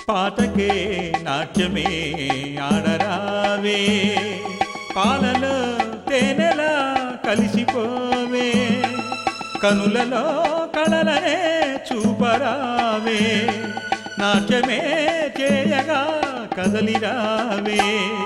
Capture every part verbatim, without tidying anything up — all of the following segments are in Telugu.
పాటకే నాట్యమే ఆడరావే, పాలలో తేనెలా కలిసిపోవే, కనులలో కళలనే చూపరావే, నాట్యమే చేయగా కదలిరావే.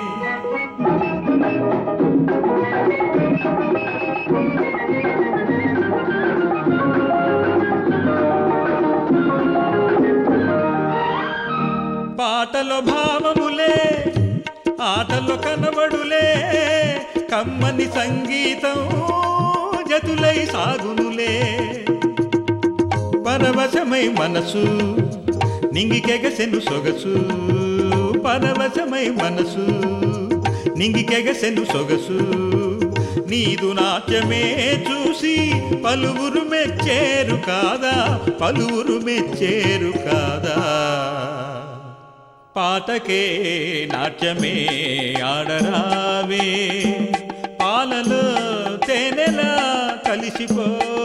పాటలో భావములే ఆటలో కనబడులే, కమ్మని సంగీతం జతులై సాగునులే, పరవశమై మనసు నింగికెగసెను సొగసు, పరవశమై మనసు నింగికెగసెను సొగసు, నీదు నాట్యమే చూసి పలువురు మెచ్చేరు కాదా, పలువురు మెచ్చేరు కాదా. పాటకే నాట్యమే ఆడరావే, పాలలో తేనెలా కలిసిపో